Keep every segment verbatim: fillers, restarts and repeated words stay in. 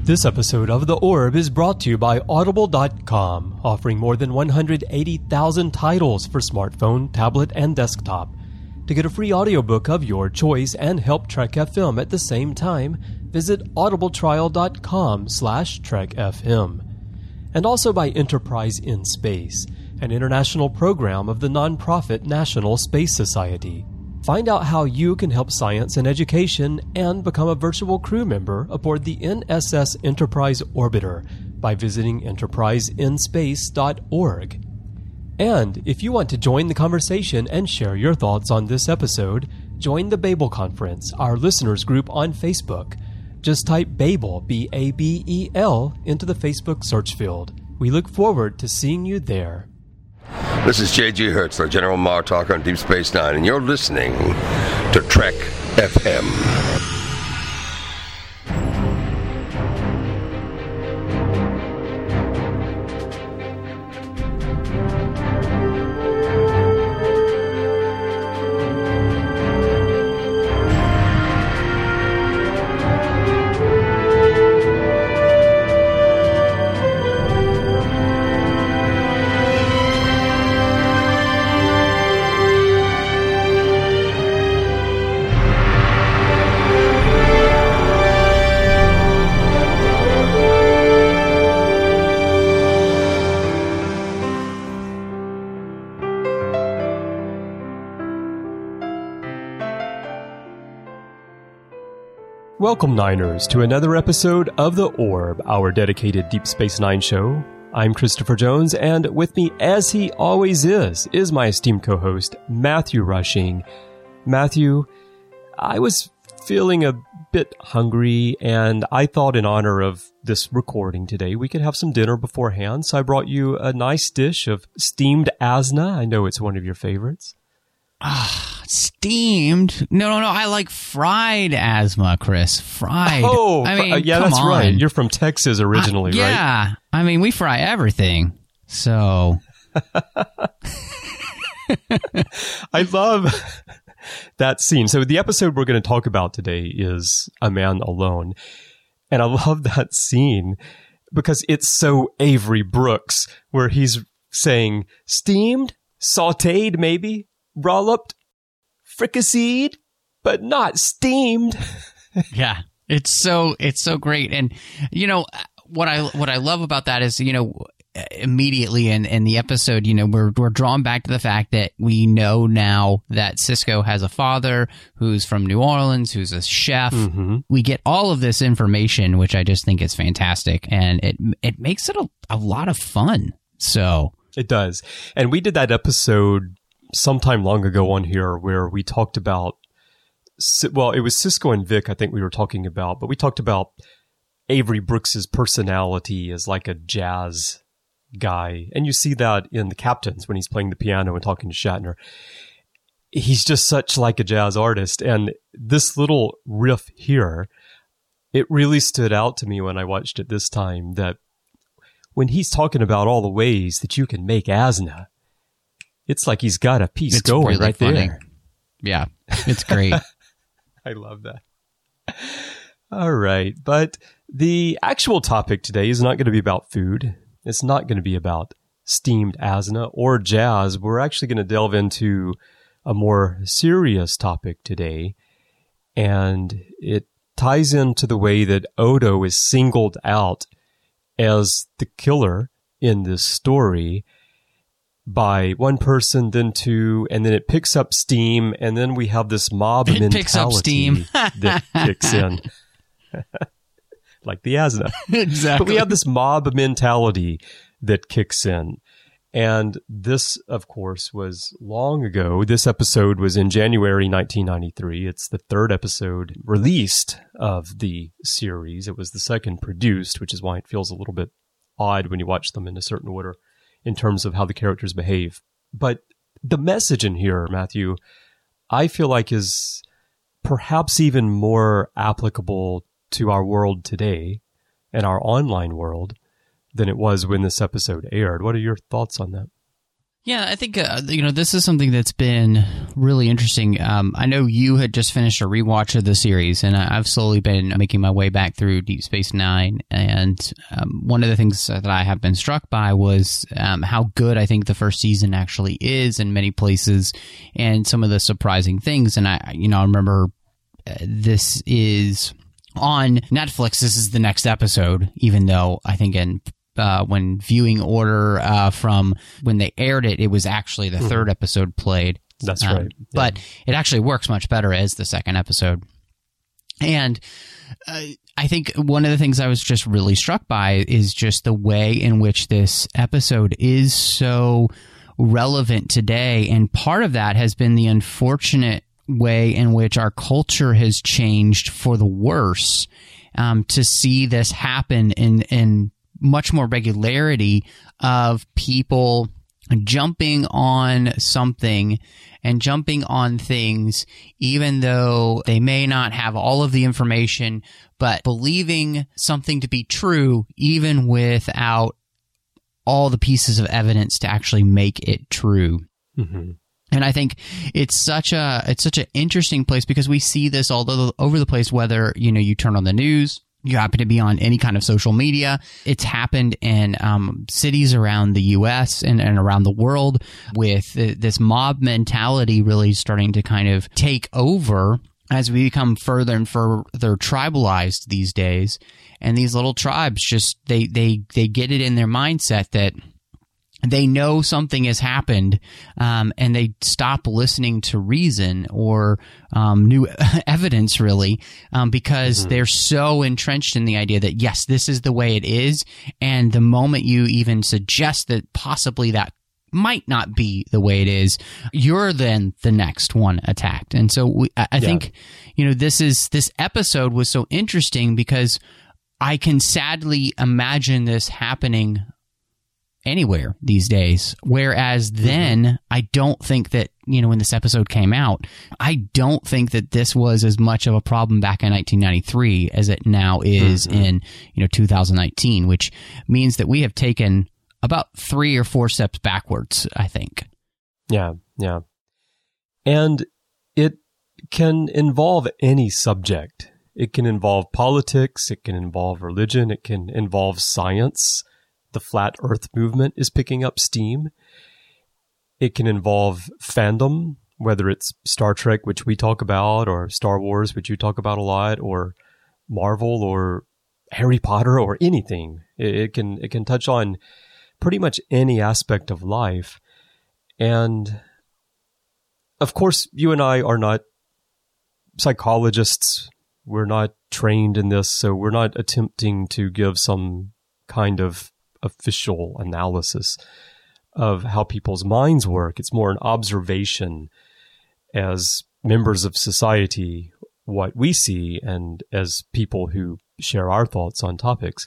This episode of The Orb is brought to you by Audible dot com, offering more than one hundred eighty thousand titles for smartphone, tablet, and desktop. To get a free audiobook of your choice and help Trek F M at the same time, visit audibletrial.com slash trekfm. And also by Enterprise in Space, an international program of the nonprofit National Space Society. Find out how you can help science and education and become a virtual crew member aboard the N S S Enterprise Orbiter by visiting enterprise in space dot org. And if you want to join the conversation and share your thoughts on this episode, join the Babel Conference, our listeners group on Facebook. Just type Babel, B A B E L, into the Facebook search field. We look forward to seeing you there. This is J G Hertzler, General Martok on Deep Space Nine, and you're listening to Trek F M. Welcome, Niners, to another episode of The Orb, our dedicated Deep Space Nine show. I'm Christopher Jones, and with me, as he always is, is my esteemed co-host, Matthew Rushing. Matthew, I was feeling a bit hungry, and I thought in honor of this recording today, we could have some dinner beforehand, so I brought you a nice dish of steamed asna. I know it's one of your favorites. Ah, steamed? No, no, no. I like fried asthma, Chris. Fried. Oh, I mean, uh, yeah, come that's on. right. You're from Texas originally, uh, yeah. right? Yeah. I mean, we fry everything. So. I love that scene. So the episode we're going to talk about today is A Man Alone. And I love that scene because it's so Avery Brooks, where he's saying, steamed, sautéed maybe, rolloped, fricasseed, but not steamed. Yeah, it's so it's so great. And you know what I what I love about that is, you know, immediately in, in the episode, you know, we're we're drawn back to the fact that we know now that Sisko has a father who's from New Orleans, who's a chef. Mm-hmm. We get all of this information, which I just think is fantastic, and it it makes it a, a lot of fun. So it does. And we did that episode sometime long ago on here where we talked about, well, it was Sisko and Vic, I think we were talking about, but we talked about Avery Brooks's personality as like a jazz guy. And you see that in The Captains when he's playing the piano and talking to Shatner. He's just such like a jazz artist. And this little riff here, it really stood out to me when I watched it this time, that when he's talking about all the ways that you can make asna, it's like he's got a piece it's going really right funny. there. Yeah, it's great. I love that. All right. But the actual topic today is not going to be about food. It's not going to be about steamed asna or jazz. We're actually going to delve into a more serious topic today. And it ties into the way that Odo is singled out as the killer in this story by one person, then two, and then it picks up steam, and then we have this mob it mentality picks up steam. that kicks in. Like the asna. Exactly. But we have this mob mentality that kicks in. And this, of course, was long ago. This episode was in January nineteen ninety-three. It's the third episode released of the series. It was the second produced, which is why it feels a little bit odd when you watch them in a certain order in terms of how the characters behave. But the message in here, Matthew, I feel like is perhaps even more applicable to our world today and our online world than it was when this episode aired. What are your thoughts on that? Yeah, I think, uh, you know, this is something that's been really interesting. Um, I know you had just finished a rewatch of the series, and I've slowly been making my way back through Deep Space Nine. And um, one of the things that I have been struck by was um, how good I think the first season actually is in many places, and some of the surprising things. And I, you know, I remember uh, this is on Netflix. This is the next episode, even though I think in Uh, when viewing order uh, from when they aired it, it was actually the mm-hmm. third episode played. That's um, right. Yeah. But it actually works much better as the second episode. And uh, I think one of the things I was just really struck by is just the way in which this episode is so relevant today. And part of that has been the unfortunate way in which our culture has changed for the worse, um, to see this happen in in much more regularity of people jumping on something and jumping on things, even though they may not have all of the information, but believing something to be true, even without all the pieces of evidence to actually make it true. Mm-hmm. And I think it's such a it's such an interesting place because we see this all over the place, whether, you know, you turn on the news, you happen to be on any kind of social media. It's happened in um, cities around the U S and, and around the world, with uh, this mob mentality really starting to kind of take over as we become further and further tribalized these days. And these little tribes just, they, they, they get it in their mindset that they know something has happened, um, and they stop listening to reason or um, new evidence, really, um, because mm-hmm. they're so entrenched in the idea that, yes, this is the way it is. And the moment you even suggest that possibly that might not be the way it is, you're then the next one attacked. And so we, I, I yeah. think, you know, this is this episode was so interesting because I can sadly imagine this happening anywhere these days. Whereas then, mm-hmm. I don't think that, you know, when this episode came out, I don't think that this was as much of a problem back in nineteen ninety-three as it now is mm-hmm. in, you know, two thousand nineteen, which means that we have taken about three or four steps backwards, I think. Yeah, yeah. And it can involve any subject. It can involve politics, it can involve religion, it can involve science. The flat earth movement is picking up steam. It can involve fandom, whether it's Star Trek, which we talk about, or Star Wars, which you talk about a lot, or Marvel, or Harry Potter, or anything. It, it can it can touch on pretty much any aspect of life. And of course, you and I are not psychologists. We're not trained in this, so we're not attempting to give some kind of official analysis of how people's minds work. It's more an observation as members of society, what we see, and as people who share our thoughts on topics.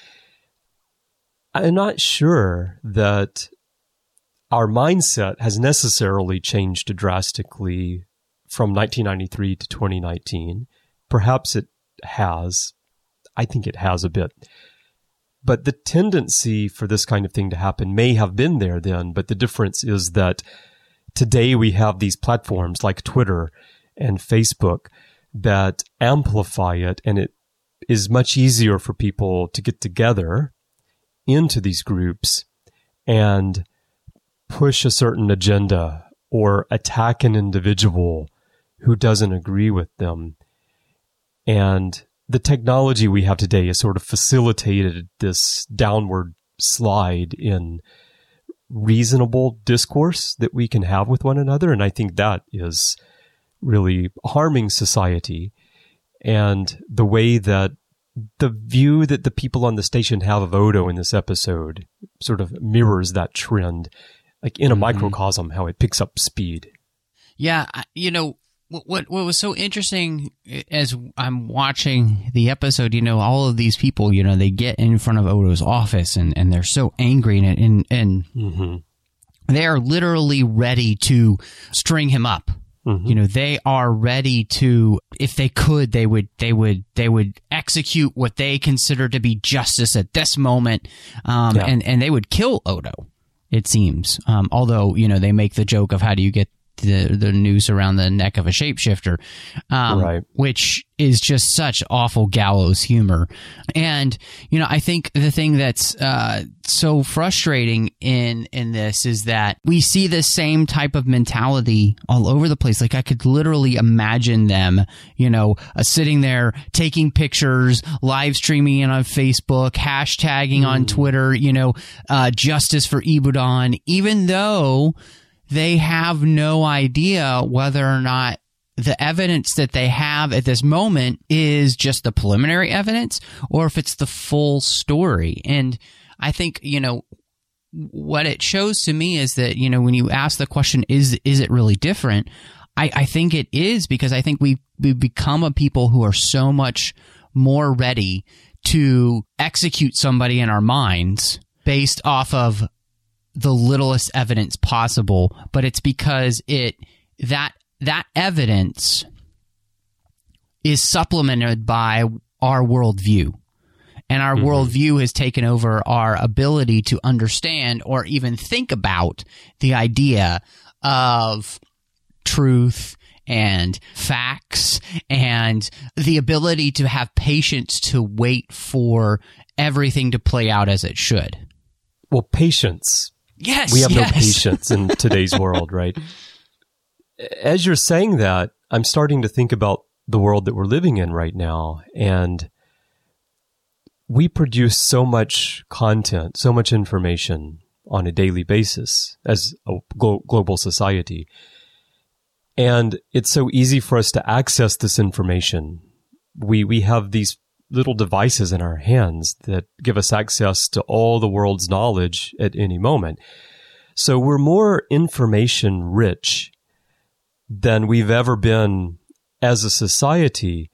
I'm not sure that our mindset has necessarily changed drastically from nineteen ninety-three to twenty nineteen. Perhaps it has. I think it has a bit. But the tendency for this kind of thing to happen may have been there then, but the difference is that today we have these platforms like Twitter and Facebook that amplify it, and it is much easier for people to get together into these groups and push a certain agenda or attack an individual who doesn't agree with them. And the technology we have today has sort of facilitated this downward slide in reasonable discourse that we can have with one another. And I think that is really harming society. And the way that the view that the people on the station have of Odo in this episode sort of mirrors that trend, like in a mm-hmm. microcosm, how it picks up speed. Yeah, you know, What what was so interesting as I'm watching the episode, you know, all of these people, you know, they get in front of Odo's office and, and they're so angry and and, and mm-hmm. they are literally ready to string him up. Mm-hmm. You know, they are ready to, if they could, they would they would they would execute what they consider to be justice at this moment, um, yeah. and and they would kill Odo. it seems. Um, although, you know, they make the joke of how do you get the the noose around the neck of a shapeshifter, um, right. which is just such awful gallows humor. And, you know, I think the thing that's uh, so frustrating in in this is that we see the same type of mentality all over the place. Like, I could literally imagine them, you know, uh, sitting there taking pictures, live streaming it on Facebook, hashtagging mm. on Twitter, you know, uh, justice for Ibudan, even though they have no idea whether or not the evidence that they have at this moment is just the preliminary evidence or if it's the full story. And I think, you know, what it shows to me is that, you know, when you ask the question, is is it really different? I, I think it is, because I think we we become a people who are so much more ready to execute somebody in our minds based off of the littlest evidence possible, but it's because it that that evidence is supplemented by our worldview. And our mm-hmm. worldview has taken over our ability to understand or even think about the idea of truth and facts and the ability to have patience to wait for everything to play out as it should. Well, patience. Yes, we have yes. no patience in today's world, right? As you're saying that, I'm starting to think about the world that we're living in right now, and we produce so much content, so much information on a daily basis as a glo- global society. And it's so easy for us to access this information. We we have these little devices in our hands that give us access to all the world's knowledge at any moment. So we're more information rich than we've ever been as a society.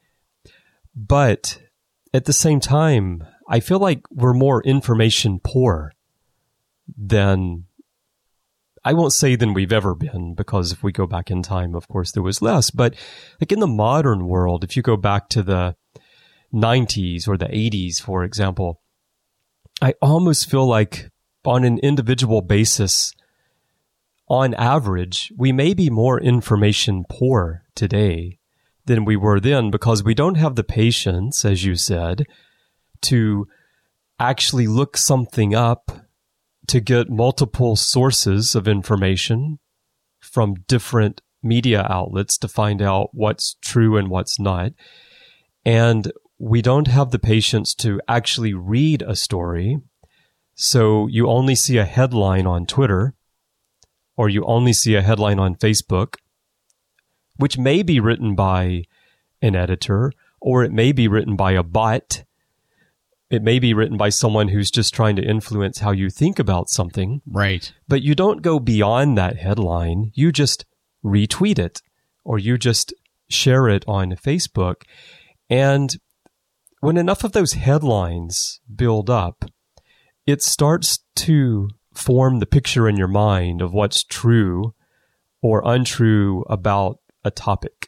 But at the same time, I feel like we're more information poor than, I won't say than we've ever been, because if we go back in time, of course, there was less. But like in the modern world, if you go back to the nineties or the eighties, for example, I almost feel like on an individual basis, on average, we may be more information poor today than we were then, because we don't have the patience, as you said, to actually look something up, to get multiple sources of information from different media outlets to find out what's true and what's not. And we don't have the patience to actually read a story. So you only see a headline on Twitter, or you only see a headline on Facebook, which may be written by an editor, or it may be written by a bot. It may be written by someone who's just trying to influence how you think about something. Right. But you don't go beyond that headline. You just retweet it, or you just share it on Facebook. And when enough of those headlines build up, it starts to form the picture in your mind of what's true or untrue about a topic.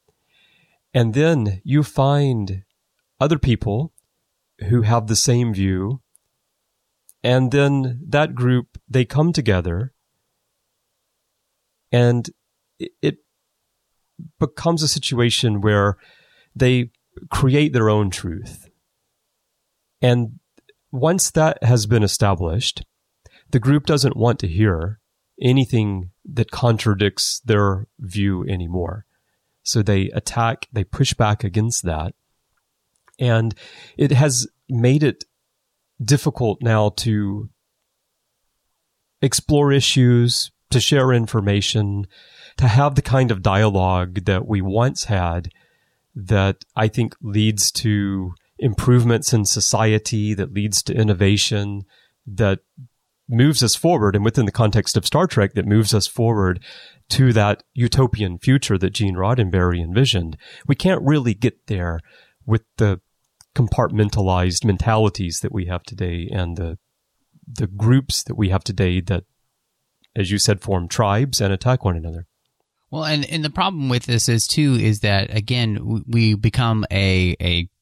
And then you find other people who have the same view, and then that group, they come together, and it becomes a situation where they create their own truth. And once that has been established, the group doesn't want to hear anything that contradicts their view anymore. So they attack, they push back against that. And it has made it difficult now to explore issues, to share information, to have the kind of dialogue that we once had that I think leads to improvements in society, that leads to innovation, that moves us forward, and within the context of Star Trek, that moves us forward to that utopian future that Gene Roddenberry envisioned. We can't really get there with the compartmentalized mentalities that we have today and the the groups that we have today that, as you said, form tribes and attack one another. Well, and, and the problem with this is, too, is that, again, we become a, a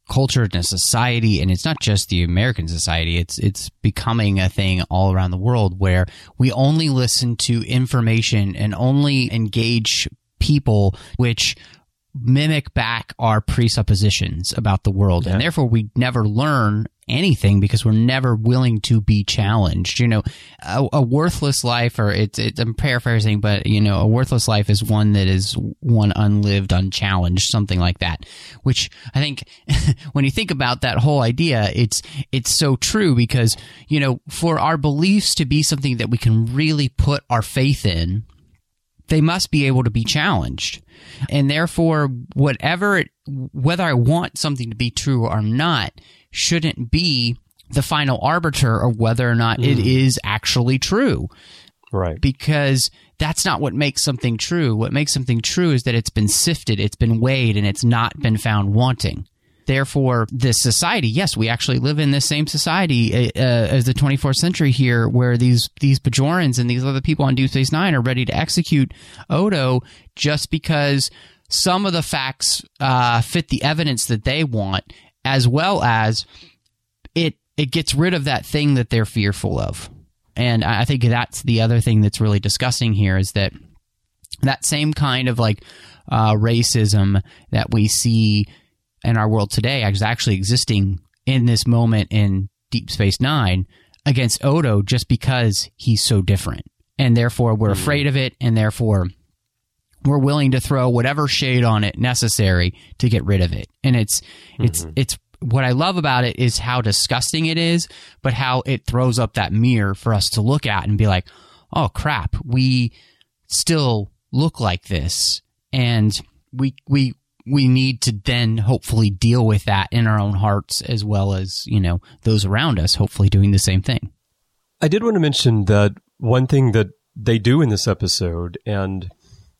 culture and a society, and it's not just the American society, it's it's becoming a thing all around the world where we only listen to information and only engage people which mimic back our presuppositions about the world. Yeah. And therefore we never learn anything because we're never willing to be challenged. You know, a, a worthless life, or it's, it's, I'm paraphrasing, but you know, a worthless life is one that is one unlived, unchallenged, something like that, which I think when you think about that whole idea, it's, it's so true because, you know, for our beliefs to be something that we can really put our faith in, they must be able to be challenged. And therefore, whatever it, whether I want something to be true or not, shouldn't be the final arbiter of whether or not mm. it is actually true. Right. Because that's not what makes something true. What makes something true is that it's been sifted, it's been weighed, and it's not been found wanting. Therefore, this society, yes, we actually live in this same society uh, as the twenty-fourth century here, where these these Bajorans and these other people on Deep Space Nine are ready to execute Odo just because some of the facts uh, fit the evidence that they want, as well as it it gets rid of that thing that they're fearful of. And I think that's the other thing that's really disgusting here is that that same kind of like uh, racism that we see in our world today is actually existing in this moment in Deep Space Nine against Odo just because he's so different. And therefore we're mm-hmm. afraid of it, and therefore we're willing to throw whatever shade on it necessary to get rid of it. And it's mm-hmm. it's it's what I love about it is how disgusting it is, but how it throws up that mirror for us to look at and be like, oh crap, we still look like this, and we we we need to then hopefully deal with that in our own hearts as well as, you know, those around us hopefully doing the same thing. I did want to mention that one thing that they do in this episode, and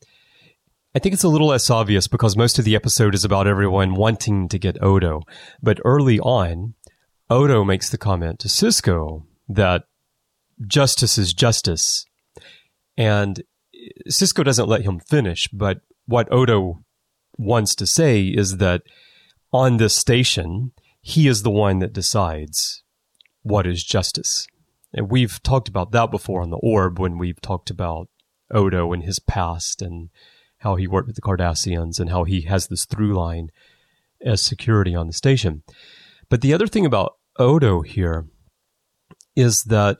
I think it's a little less obvious because most of the episode is about everyone wanting to get Odo. But early on, Odo makes the comment to Sisko that justice is justice. And Sisko doesn't let him finish, but what Odo wants to say is that on this station, he is the one that decides what is justice. And we've talked about that before on the Orb when we've talked about Odo and his past and how he worked with the Cardassians and how he has this through line as security on the station. But the other thing about Odo here is that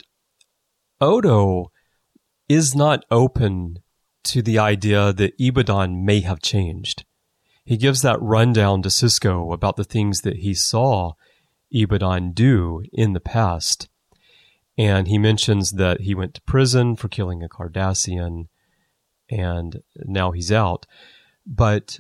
Odo is not open to the idea that Ibadan may have changed. He gives that rundown to Sisko about the things that he saw Ibadan do in the past. And he mentions that he went to prison for killing a Cardassian, and now he's out. But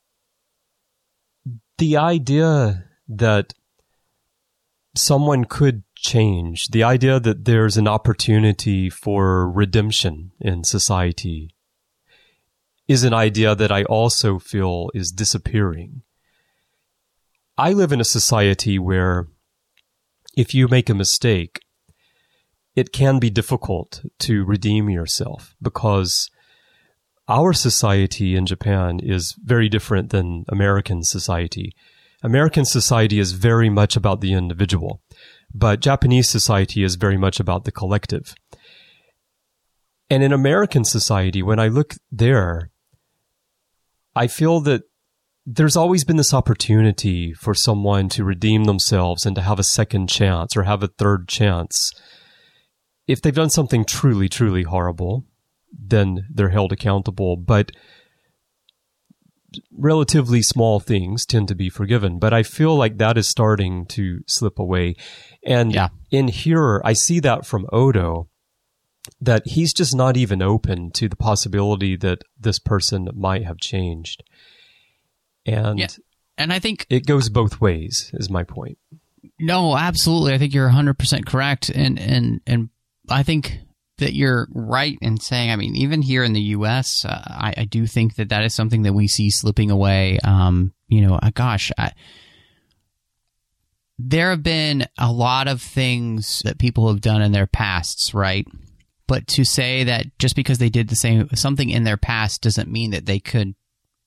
the idea that someone could change, the idea that there's an opportunity for redemption in society, is an idea that I also feel is disappearing. I live in a society where if you make a mistake, it can be difficult to redeem yourself because our society in Japan is very different than American society. American society is very much about the individual, but Japanese society is very much about the collective. And in American society, when I look there, I feel that there's always been this opportunity for someone to redeem themselves and to have a second chance or have a third chance. If they've done something truly, truly horrible, then they're held accountable. But relatively small things tend to be forgiven. But I feel like that is starting to slip away. And yeah. in here, I see that from Odo, that he's just not even open to the possibility that this person might have changed. And, yeah. and I think it goes both ways, is my point. No, absolutely. I think you're one hundred percent correct. And, and, and I think that you're right in saying, I mean, even here in the U S, uh, I, I do think that that is something that we see slipping away. Um, you know, uh, gosh, I, there have been a lot of things that people have done in their pasts, right? But to say that just because they did the same something in their past doesn't mean that they could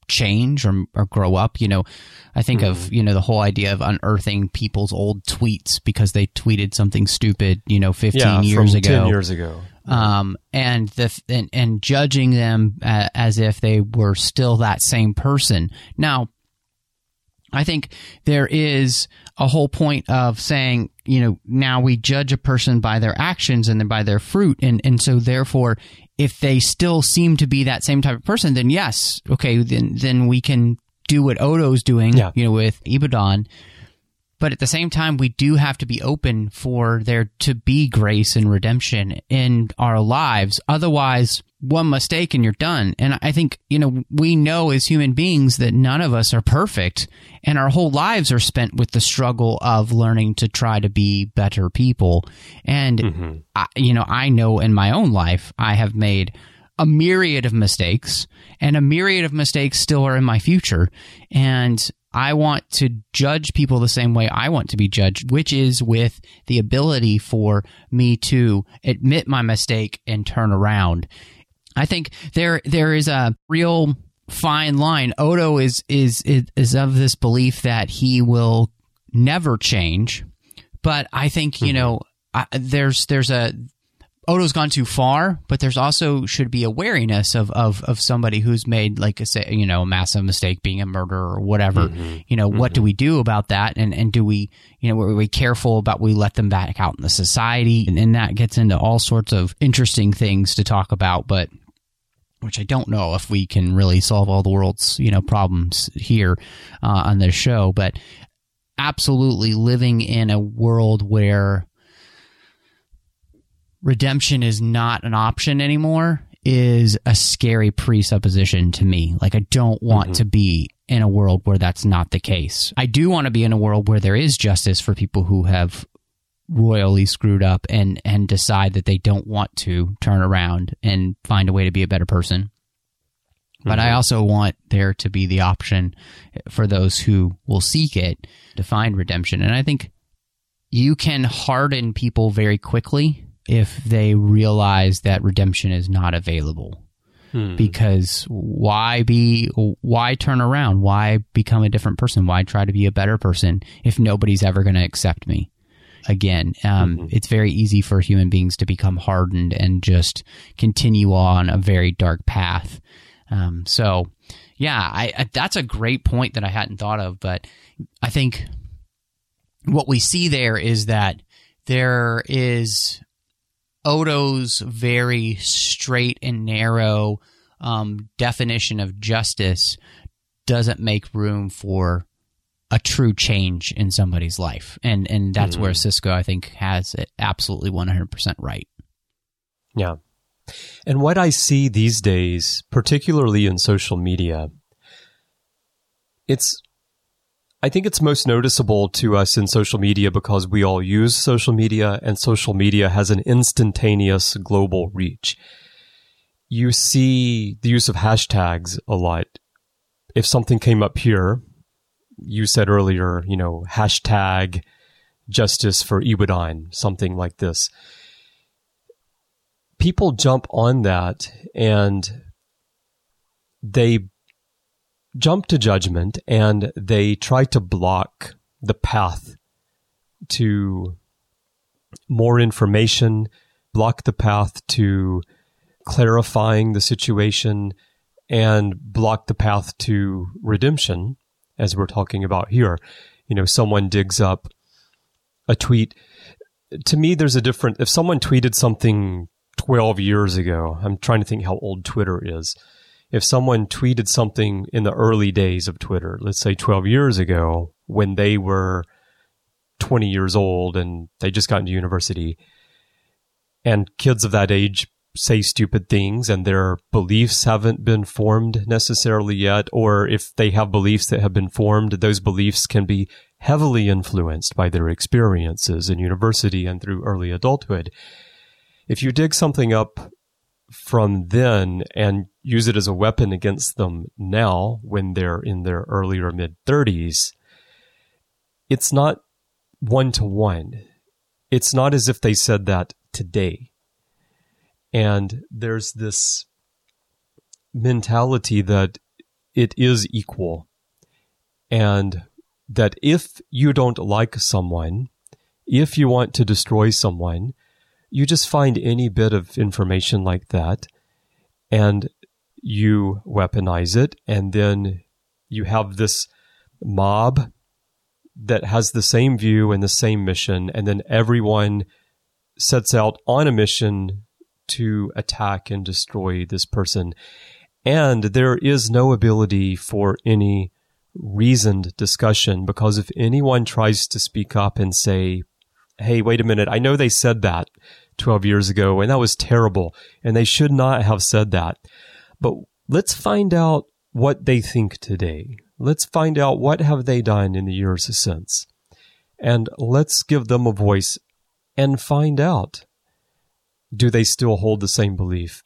change or, or grow up. You know, I think mm-hmm. of, you know, the whole idea of unearthing people's old tweets because they tweeted something stupid, you know, fifteen yeah, years from ago. ten years ago. Um, and the, and, and judging them uh, as if they were still that same person. Now, I think there is a whole point of saying, you know, now we judge a person by their actions and then by their fruit. And, and so therefore, if they still seem to be that same type of person, then yes, okay, then, then we can do what Odo's doing, yeah. you know, with Ibadan. But at the same time, we do have to be open for there to be grace and redemption in our lives. Otherwise, one mistake and you're done. And I think, you know, we know as human beings that none of us are perfect, and our whole lives are spent with the struggle of learning to try to be better people. And, mm-hmm. I, you know, I know in my own life, I have made a myriad of mistakes, and a myriad of mistakes still are in my future. And I want to judge people the same way I want to be judged, which is with the ability for me to admit my mistake and turn around. I think there there is a real fine line. Odo is is is of this belief that he will never change, but I think, you know, I, there's there's a Odo's gone too far, but there's also should be a wariness of, of, of somebody who's made, like, a, say, you know, a massive mistake, being a murderer or whatever. Mm-hmm. You know, mm-hmm. what do we do about that? And, and do we, you know, are we careful about we let them back out in the society? And, and that gets into all sorts of interesting things to talk about, but which I don't know if we can really solve all the world's, you know, problems here uh, on this show. But absolutely living in a world where redemption is not an option anymore is a scary presupposition to me. Like, I don't want mm-hmm. to be in a world where that's not the case. I do want to be in a world where there is justice for people who have royally screwed up and, and decide that they don't want to turn around and find a way to be a better person. Mm-hmm. But I also want there to be the option for those who will seek it to find redemption. And I think you can harden people very quickly if they realize that redemption is not available. Hmm. Because why be, why turn around? Why become a different person? Why try to be a better person if nobody's ever going to accept me again? Um, mm-hmm. It's very easy for human beings to become hardened and just continue on a very dark path. Um, so yeah, I, I, that's a great point that I hadn't thought of, but I think what we see there is that there is Odo's very straight and narrow um, definition of justice doesn't make room for a true change in somebody's life. And and that's mm-hmm. where Sisko, I think, has it absolutely one hundred percent right. Yeah. And what I see these days, particularly in social media, it's I think it's most noticeable to us in social media because we all use social media, and social media has an instantaneous global reach. You see the use of hashtags a lot. If something came up here, you said earlier, you know, hashtag justice for Ibadan, something like this. People jump on that and they jump to judgment, and they try to block the path to more information, block the path to clarifying the situation, and block the path to redemption, as we're talking about here. You know, someone digs up a tweet. To me, there's a different... If someone tweeted something twelve years ago, I'm trying to think how old Twitter is. If someone tweeted something in the early days of Twitter, let's say twelve years ago, when they were twenty years old and they just got into university, and kids of that age say stupid things and their beliefs haven't been formed necessarily yet, or if they have beliefs that have been formed, those beliefs can be heavily influenced by their experiences in university and through early adulthood. If you dig something up from then and use it as a weapon against them now when they're in their early or mid-thirties, it's not one-to-one. It's not as if they said that today. And there's this mentality that it is equal. And that if you don't like someone, if you want to destroy someone, you just find any bit of information like that and you weaponize it, and then you have this mob that has the same view and the same mission, and then everyone sets out on a mission to attack and destroy this person. And there is no ability for any reasoned discussion, because if anyone tries to speak up and say, hey, wait a minute, I know they said that twelve years ago, and that was terrible, and they should not have said that. But let's find out what they think today. Let's find out what have they done in the years since. And let's give them a voice and find out, do they still hold the same belief?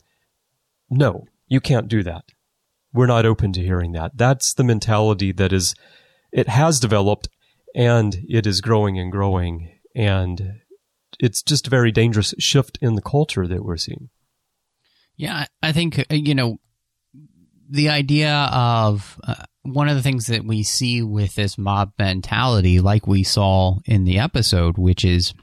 No, you can't do that. We're not open to hearing that. That's the mentality that is, it has developed, and it is growing and growing. And it's just a very dangerous shift in the culture that we're seeing. Yeah, I think, you know, the idea of uh, one of the things that we see with this mob mentality, like we saw in the episode, which is,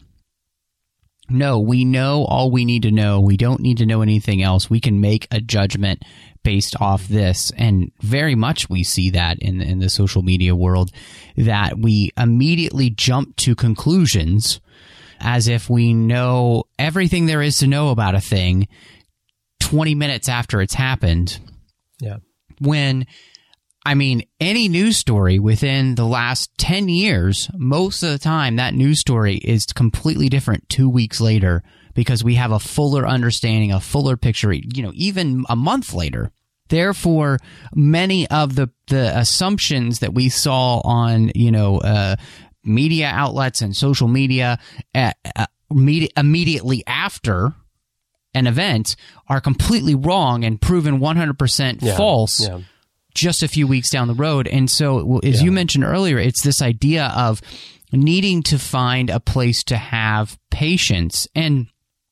no, we know all we need to know. We don't need to know anything else. We can make a judgment based off this. And very much we see that in, in the social media world, that we immediately jump to conclusions as if we know everything there is to know about a thing twenty minutes after it's happened. Yeah. When, I mean, any news story within the last ten years, most of the time that news story is completely different two weeks later, because we have a fuller understanding, a fuller picture, you know, even a month later. Therefore, many of the, the assumptions that we saw on, you know, uh, media outlets and social media uh, uh, imme- immediately after an event are completely wrong and proven one hundred percent yeah, false yeah. just a few weeks down the road. And so, as yeah. you mentioned earlier, it's this idea of needing to find a place to have patience. And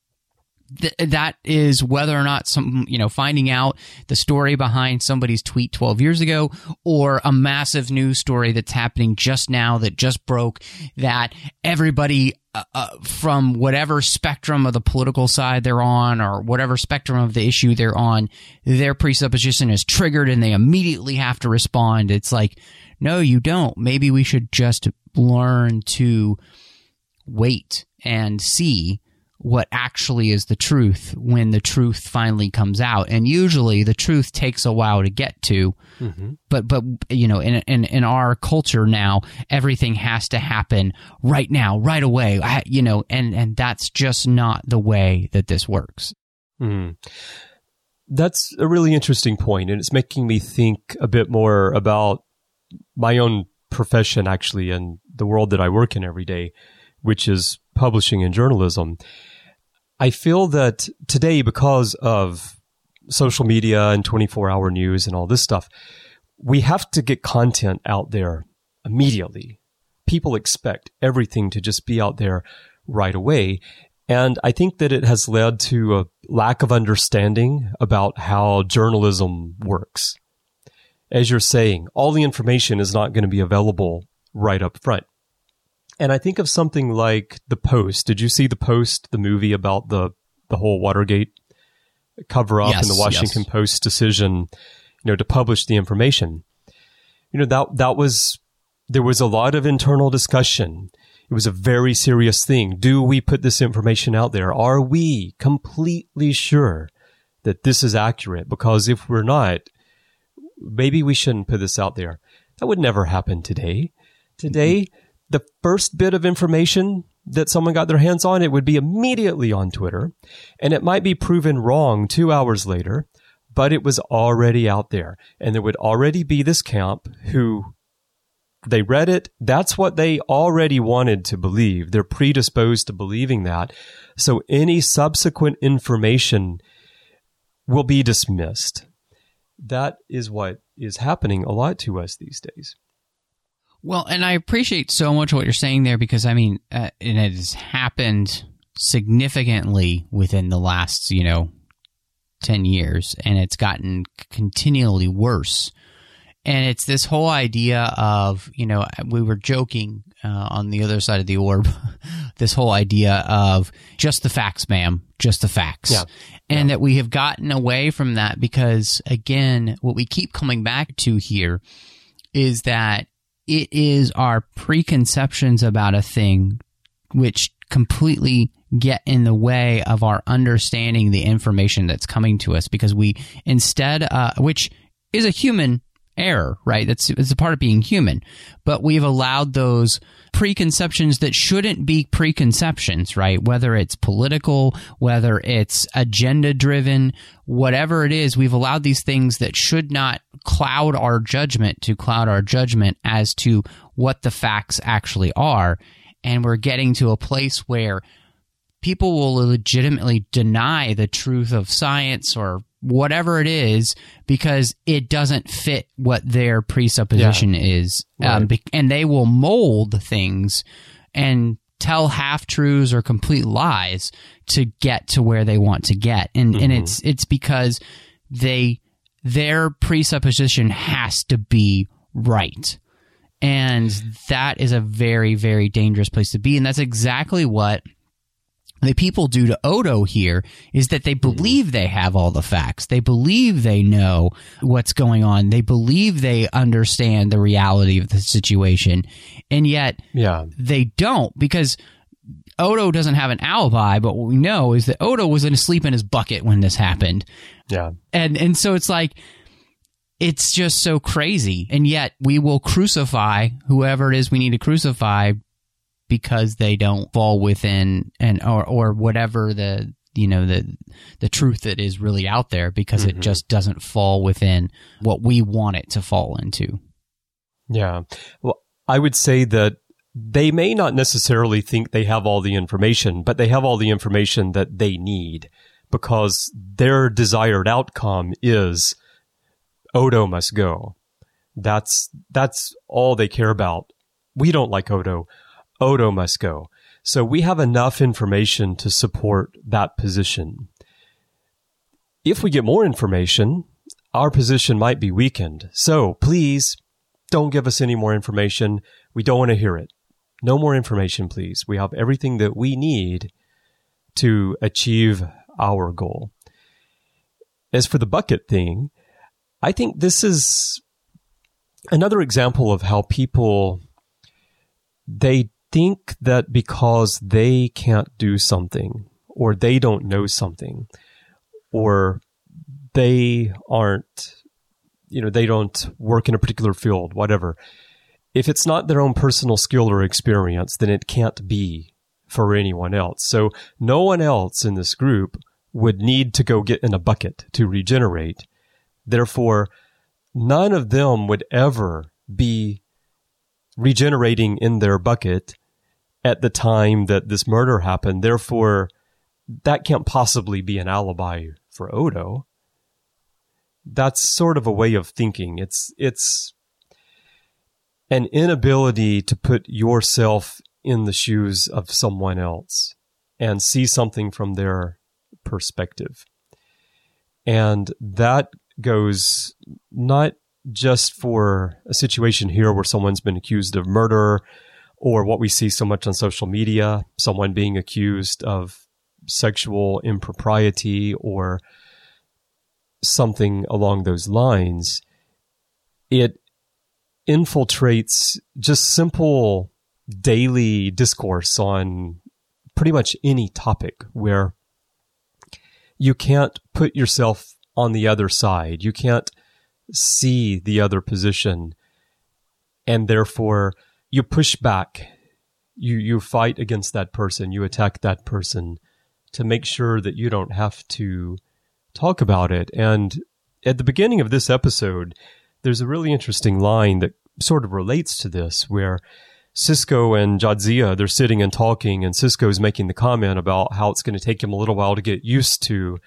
th- that is whether or not some, you know, finding out the story behind somebody's tweet twelve years ago, or a massive news story that's happening just now that just broke, that everybody uh, uh, from whatever spectrum of the political side they're on, or whatever spectrum of the issue they're on, their presupposition is triggered and they immediately have to respond. It's like, no, you don't. Maybe we should just learn to wait and see what actually is the truth when the truth finally comes out. And usually the truth takes a while to get to. Mm-hmm. But, but you know, in, in in our culture now, everything has to happen right now, right away, I, you know, and, and that's just not the way that this works. Mm. That's a really interesting point, and it's making me think a bit more about my own profession, actually, and the world that I work in every day, which is publishing and journalism. I feel that today, because of social media and twenty-four hour news and all this stuff, we have to get content out there immediately. People expect everything to just be out there right away. And I think that it has led to a lack of understanding about how journalism works. As you're saying, all the information is not going to be available right up front. And I think of something like The Post. Did you see The Post, the movie about the, the whole Watergate cover-up yes, and the Washington yes. Post decision, you know, to publish the information? You know, that that was, there was a lot of internal discussion. It was a very serious thing. Do we put this information out there? Are we completely sure that this is accurate? Because if we're not, maybe we shouldn't put this out there. That would never happen today. Today, mm-hmm. the first bit of information that someone got their hands on, it would be immediately on Twitter, and it might be proven wrong two hours later, but it was already out there. And there would already be this camp who, they read it, that's what they already wanted to believe. They're predisposed to believing that. So any subsequent information will be dismissed. That is what is happening a lot to us these days. Well, and I appreciate so much what you're saying there, because, I mean, uh, and it has happened significantly within the last, you know, ten years, and it's gotten continually worse And it's this whole idea of, you know, we were joking uh, on the other side of the orb, this whole idea of just the facts, ma'am, just the facts. Yeah. And yeah. that we have gotten away from that because, again, what we keep coming back to here is that it is our preconceptions about a thing which completely get in the way of our understanding the information that's coming to us, because we instead, uh, which is a human error, right? That's it's a part of being human, but we've allowed those preconceptions that shouldn't be preconceptions, right? Whether it's political, whether it's agenda driven, whatever it is, we've allowed these things that should not cloud our judgment to cloud our judgment as to what the facts actually are. And we're getting to a place where people will legitimately deny the truth of science or whatever it is because it doesn't fit what their presupposition yeah. is. Right. Um, and they will mold things and tell half-truths or complete lies to get to where they want to get. And mm-hmm. and it's it's because they their presupposition has to be right. And that is a very, very dangerous place to be. And that's exactly what the people do to Odo here, is that they believe they have all the facts. They believe they know what's going on. They believe they understand the reality of the situation. And yet yeah. they don't, because Odo doesn't have an alibi, but what we know is that Odo was asleep in his bucket when this happened. Yeah. And and so it's like, it's just so crazy. And yet we will crucify whoever it is we need to crucify because they don't fall within and or or whatever the you know the the truth that is really out there, because mm-hmm. it just doesn't fall within what we want it to fall into. Yeah. Well, I would say that they may not necessarily think they have all the information, but they have all the information that they need, because their desired outcome is Odo must go. That's that's all they care about. We don't like Odo. Odo must go. So we have enough information to support that position. If we get more information, our position might be weakened. So please don't give us any more information. We don't want to hear it. No more information, please. We have everything that we need to achieve our goal. As for the bucket thing, I think this is another example of how people, they think that because they can't do something, or they don't know something, or they aren't, you know, they don't work in a particular field, whatever. If it's not their own personal skill or experience, then it can't be for anyone else. So no one else in this group would need to go get in a bucket to regenerate. Therefore, none of them would ever be regenerating in their bucket at the time that this murder happened. Therefore, that can't possibly be an alibi for Odo. That's sort of a way of thinking. It's it's an inability to put yourself in the shoes of someone else and see something from their perspective. And that goes not just for a situation here where someone's been accused of murder, or what we see so much on social media, someone being accused of sexual impropriety or something along those lines. It infiltrates just simple daily discourse on pretty much any topic where you can't put yourself on the other side. You can't see the other position, and therefore you push back. You you fight against that person. You attack that person to make sure that you don't have to talk about it. And at the beginning of this episode, there's a really interesting line that sort of relates to this, where Sisko and Jadzia, they're sitting and talking, and Sisko's making the comment about how it's going to take him a little while to get used to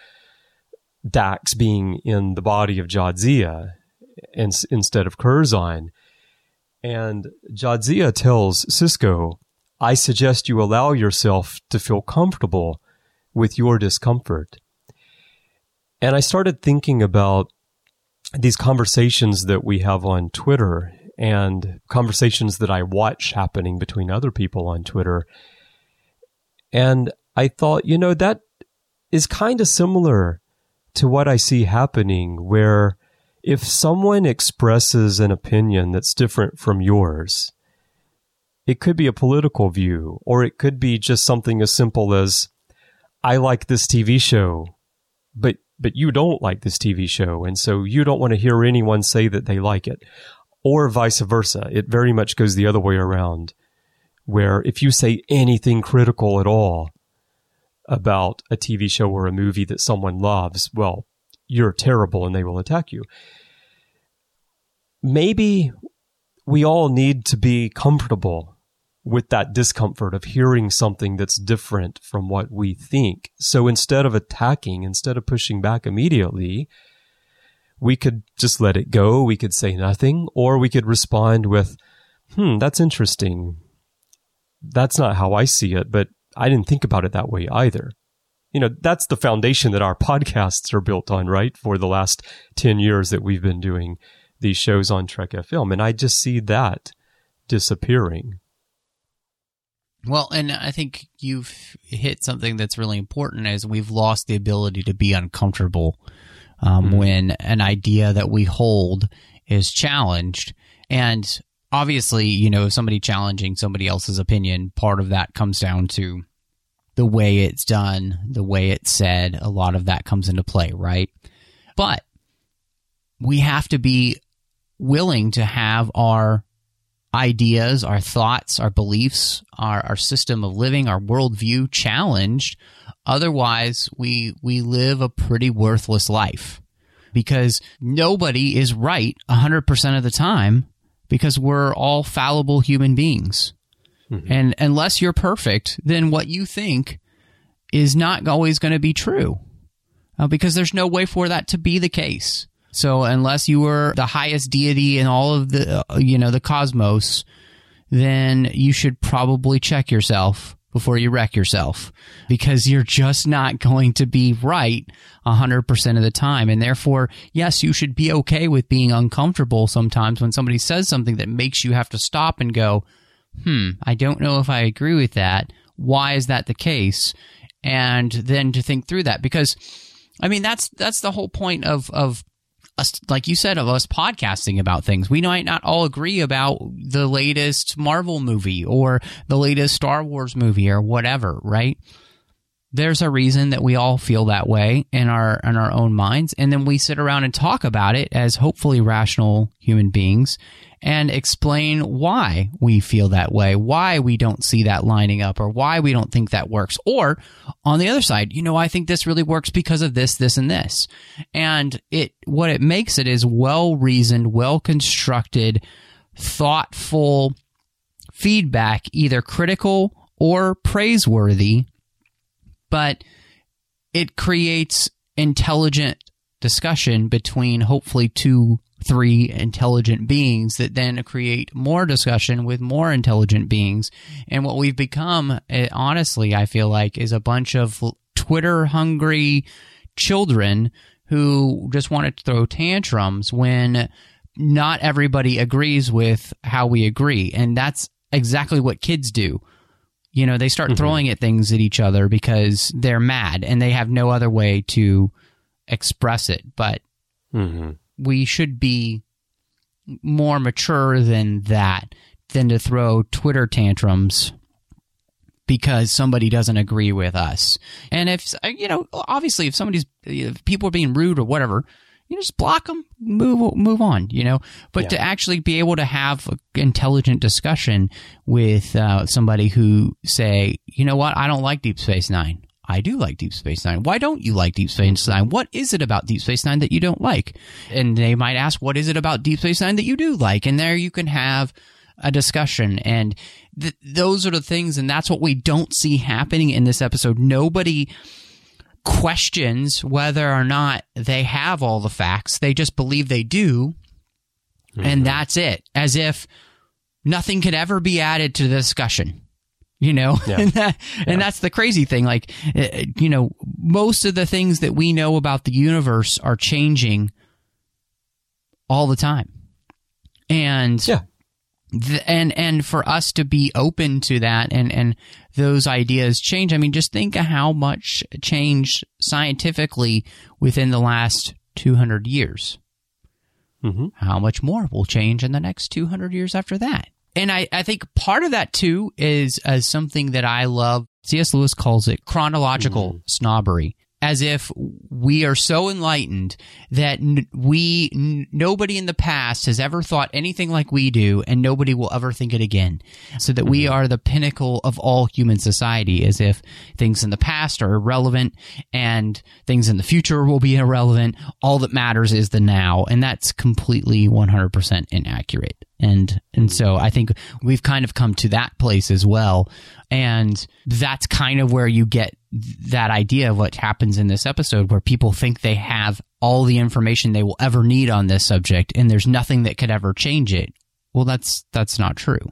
Dax being in the body of Jadzia and, instead of Curzon. And Jadzia tells Sisko, I suggest you allow yourself to feel comfortable with your discomfort. And I started thinking about these conversations that we have on Twitter and conversations that I watch happening between other people on Twitter. And I thought, you know, that is kind of similar to what I see happening, where if someone expresses an opinion that's different from yours, it could be a political view, or it could be just something as simple as, I like this T V show, but but you don't like this T V show, and so you don't want to hear anyone say that they like it. Or vice versa. It very much goes the other way around, where if you say anything critical at all about a T V show or a movie that someone loves, well, you're terrible and they will attack you. Maybe we all need to be comfortable with that discomfort of hearing something that's different from what we think. So instead of attacking, instead of pushing back immediately, we could just let it go. We could say nothing, or we could respond with, hmm, that's interesting. That's not how I see it, but I didn't think about it that way either. You know, that's the foundation that our podcasts are built on, right? For the last ten years that we've been doing these shows on Trek F M. And I just see that disappearing. Well, and I think you've hit something that's really important, is we've lost the ability to be uncomfortable um, mm-hmm. when an idea that we hold is challenged. And obviously, you know, somebody challenging somebody else's opinion, part of that comes down to the way it's done, the way it's said. A lot of that comes into play, right? But we have to be willing to have our ideas, our thoughts, our beliefs, our, our system of living, our worldview challenged. Otherwise, we we live a pretty worthless life, because nobody is right one hundred percent of the time, because we're all fallible human beings. Mm-hmm. And unless you're perfect, then what you think is not always going to be true, uh, because there's no way for that to be the case. So unless you were the highest deity in all of the, uh, you know, the cosmos, then you should probably check yourself before you wreck yourself, because you're just not going to be right one hundred percent of the time. And therefore, yes, you should be okay with being uncomfortable sometimes when somebody says something that makes you have to stop and go, hmm, I don't know if I agree with that. Why is that the case? And then to think through that, because, I mean, that's that's the whole point of of us, like you said, of us podcasting about things. We might not all agree about the latest Marvel movie or the latest Star Wars movie or whatever, right? There's a reason that we all feel that way in our in our own minds, and then we sit around and talk about it as hopefully rational human beings and explain why we feel that way, why we don't see that lining up, or why we don't think that works. Or on the other side, you know, I think this really works because of this, this, and this. And it what it makes it is well-reasoned, well-constructed, thoughtful feedback, either critical or praiseworthy, but it creates intelligent discussion between hopefully two three intelligent beings that then create more discussion with more intelligent beings. And what we've become, honestly, I feel like, is a bunch of Twitter-hungry children who just want to throw tantrums when not everybody agrees with how we agree. And that's exactly what kids do. You know, they start mm-hmm. throwing at things at each other because they're mad and they have no other way to express it. But mm-hmm. we should be more mature than that, than to throw Twitter tantrums because somebody doesn't agree with us. And if, you know, obviously if somebody's, if people are being rude or whatever, you just block them, move move on, you know. But yeah. to actually be able to have an intelligent discussion with uh, somebody who say, you know what, I don't like Deep Space Nine. I do like Deep Space Nine. Why don't you like Deep Space Nine? What is it about Deep Space Nine that you don't like? And they might ask, what is it about Deep Space Nine that you do like? And there you can have a discussion. And th- those are the things, and that's what we don't see happening in this episode. Nobody questions whether or not they have all the facts. They just believe they do, mm-hmm. and that's it. As if nothing could ever be added to the discussion. You know, yeah. and, that, yeah. and that's the crazy thing. Like, you know, most of the things that we know about the universe are changing all the time. And yeah. th- and and for us to be open to that and, and those ideas change, I mean, just think of how much changed scientifically within the last two hundred years. Mm-hmm. How much more will change in the next two hundred years after that? And I, I think part of that, too, is uh, something that I love. C S. Lewis calls it chronological mm. snobbery, as if we are so enlightened that n- we n- nobody in the past has ever thought anything like we do, and nobody will ever think it again. So that mm-hmm. we are the pinnacle of all human society, as if things in the past are irrelevant and things in the future will be irrelevant. All that matters is the now, and that's completely one hundred percent inaccurate. And and so I think we've kind of come to that place as well. And that's kind of where you get that idea of what happens in this episode, where people think they have all the information they will ever need on this subject, and there's nothing that could ever change it. Well, that's that's not true.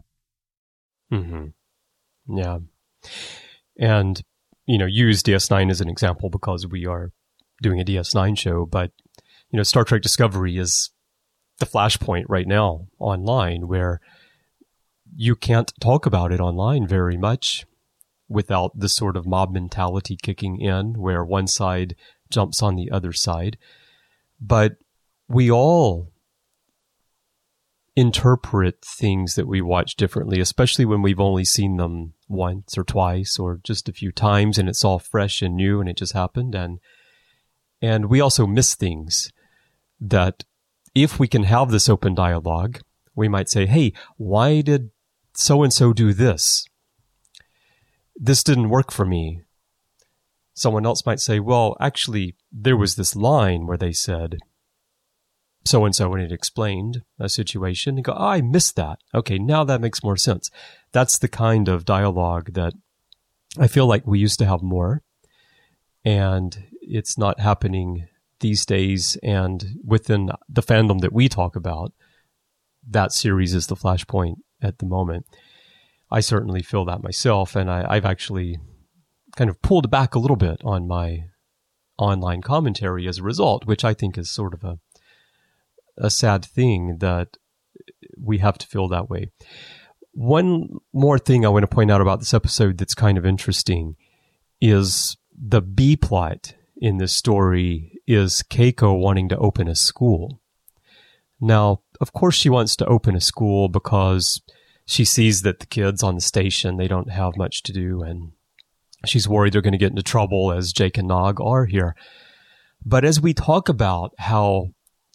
Mm-hmm. Yeah. And, you know, use D S nine as an example because we are doing a D S nine show, but, you know, Star Trek Discovery is the flashpoint right now online, where you can't talk about it online very much without the sort of mob mentality kicking in, where one side jumps on the other side. But we all interpret things that we watch differently, especially when we've only seen them once or twice or just a few times, and it's all fresh and new and it just happened. And and we also miss things that, if we can have this open dialogue, we might say, hey, why did so-and-so do this? This didn't work for me. Someone else might say, well, actually, there was this line where they said so-and-so, and it explained a situation. You go, oh, I missed that. Okay, now that makes more sense. That's the kind of dialogue that I feel like we used to have more, and it's not happening these days. And within the fandom that we talk about, that series is the flashpoint at the moment. I certainly feel that myself, and I, I've actually kind of pulled back a little bit on my online commentary as a result, which I think is sort of a a sad thing that we have to feel that way. One more thing I want to point out about this episode that's kind of interesting is the B plot in this story is Keiko wanting to open a school. Now, of course she wants to open a school because she sees that the kids on the station, they don't have much to do, and she's worried they're going to get into trouble, as Jake and Nog are here. But as we talk about how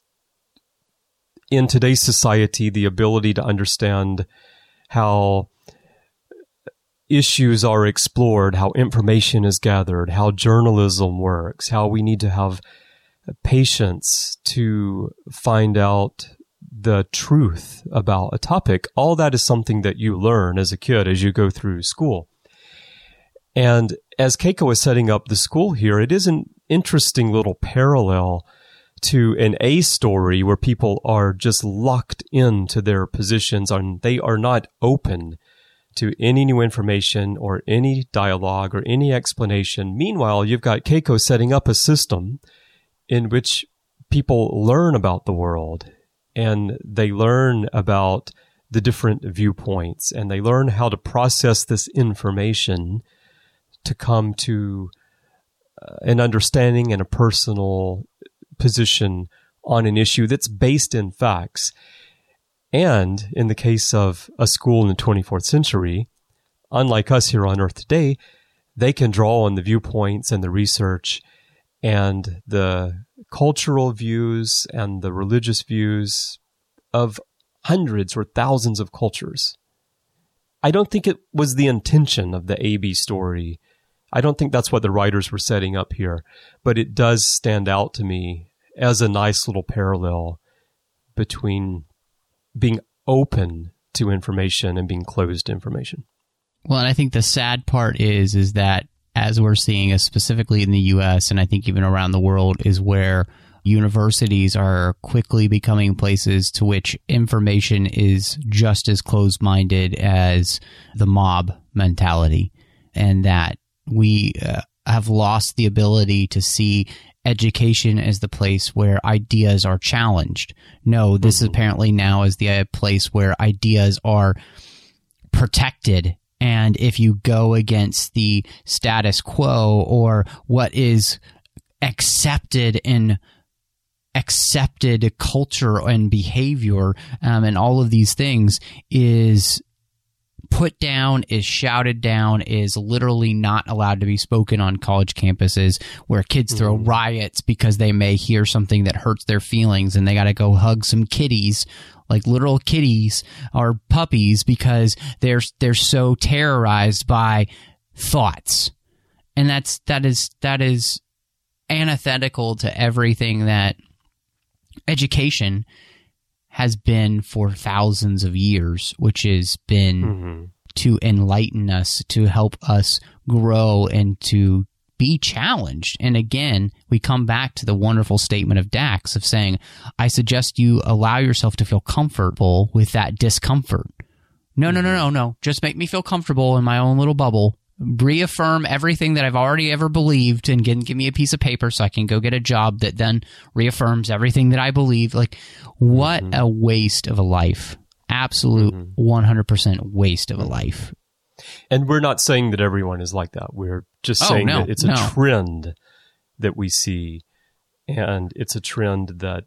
in today's society, the ability to understand how issues are explored, how information is gathered, how journalism works, how we need to have patience to find out the truth about a topic, all that is something that you learn as a kid as you go through school. And as Keiko is setting up the school here, it is an interesting little parallel to an A story where people are just locked into their positions and they are not open to any new information or any dialogue or any explanation. Meanwhile, you've got Keiko setting up a system in which people learn about the world, and they learn about the different viewpoints, and they learn how to process this information to come to uh, an understanding and a personal position on an issue that's based in facts. And in the case of a school in the twenty-fourth century, unlike us here on Earth today, they can draw on the viewpoints and the research and the cultural views and the religious views of hundreds or thousands of cultures. I don't think it was the intention of the A B story. I don't think that's what the writers were setting up here, but it does stand out to me as a nice little parallel between being open to information and being closed to information. Well, and I think the sad part is, is that as we're seeing, uh, specifically in the U S and I think even around the world, is where universities are quickly becoming places to which information is just as closed-minded as the mob mentality, and that we uh, have lost the ability to see education is the place where ideas are challenged. No, this mm-hmm. apparently now is the uh, place where ideas are protected. And if you go against the status quo or what is accepted in accepted culture and behavior um, and all of these things is put down, is shouted down, is literally not allowed to be spoken on college campuses, where kids mm-hmm. throw riots because they may hear something that hurts their feelings and they got to go hug some kitties, like literal kitties or puppies, because they're they're so terrorized by thoughts. And that's that is that is antithetical to everything that education has been for thousands of years, which has been mm-hmm. to enlighten us, to help us grow and to be challenged. And again, we come back to the wonderful statement of Dax of saying, I suggest you allow yourself to feel comfortable with that discomfort. No, no, no, no, no. Just make me feel comfortable in my own little bubble. Reaffirm everything that I've already ever believed and give, give me a piece of paper so I can go get a job that then reaffirms everything that I believe. Like, what mm-hmm. a waste of a life. Absolute mm-hmm. one hundred percent waste of a life. And we're not saying that everyone is like that. We're just oh, saying no, that it's a no. trend that we see, and it's a trend that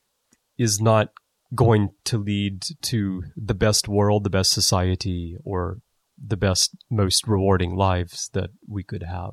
is not going to lead to the best world, the best society, or the best, most rewarding lives that we could have.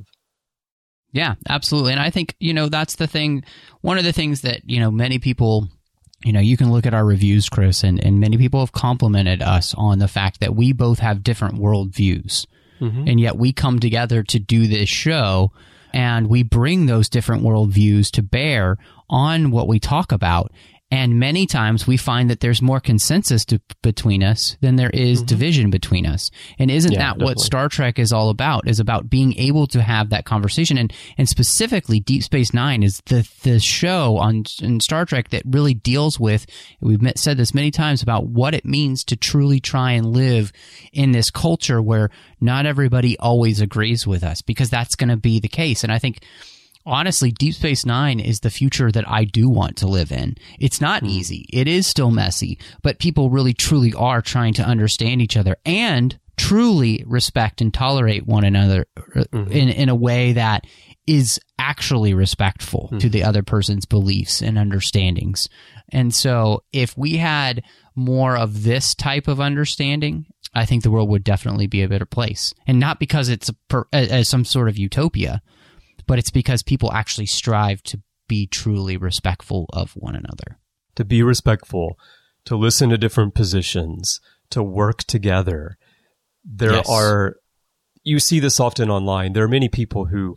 Yeah, absolutely. And I think, you know, that's the thing. One of the things that, you know, many people, you know, you can look at our reviews, Chris, and, and many people have complimented us on the fact that we both have different worldviews. Mm-hmm. And yet we come together to do this show, and we bring those different worldviews to bear on what we talk about. And many times we find that there's more consensus to, between us than there is mm-hmm. division between us. And isn't yeah, that definitely. What Star Trek is all about, is about being able to have that conversation. And and specifically, Deep Space Nine is the, the show on in Star Trek that really deals with, we've met, said this many times, about what it means to truly try and live in this culture where not everybody always agrees with us, because that's going to be the case. And I think, honestly, Deep Space Nine is the future that I do want to live in. It's not easy. It is still messy, but people really truly are trying to understand each other and truly respect and tolerate one another mm-hmm. in, in a way that is actually respectful mm-hmm. to the other person's beliefs and understandings. And so if we had more of this type of understanding, I think the world would definitely be a better place. And not because it's a per, a, a, some sort of utopia, but it's because people actually strive to be truly respectful of one another. To be respectful, to listen to different positions, to work together. There yes. are, you see this often online, there are many people who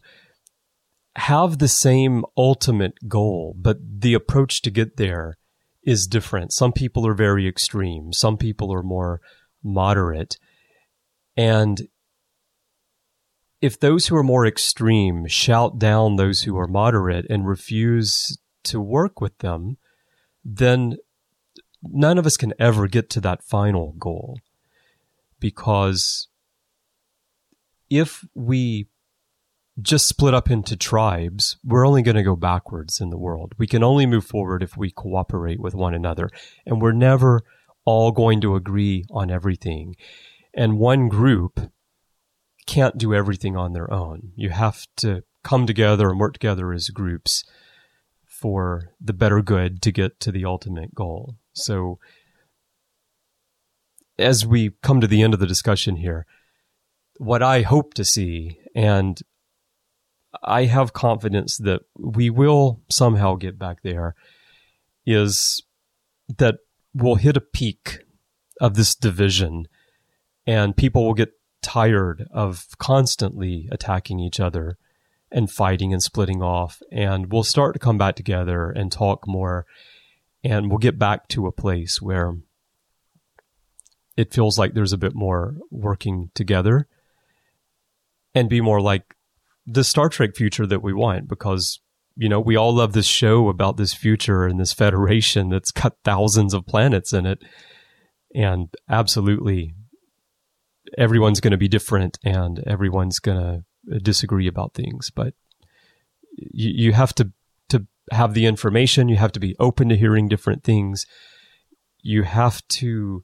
have the same ultimate goal, but the approach to get there is different. Some people are very extreme. Some people are more moderate. And if those who are more extreme shout down those who are moderate and refuse to work with them, then none of us can ever get to that final goal. Because if we just split up into tribes, we're only going to go backwards in the world. We can only move forward if we cooperate with one another. And we're never all going to agree on everything. And one group can't do everything on their own. You have to come together and work together as groups for the better good to get to the ultimate goal. So as we come to the end of the discussion here, what I hope to see, and I have confidence that we will somehow get back there, is that we'll hit a peak of this division and people will get tired of constantly attacking each other and fighting and splitting off, and we'll start to come back together and talk more, and we'll get back to a place where it feels like there's a bit more working together and be more like the Star Trek future that we want, because, you know, we all love this show about this future and this Federation that's got thousands of planets in it, and absolutely everyone's going to be different and everyone's going to disagree about things, but you, you have to to have the information. You have to be open to hearing different things. You have to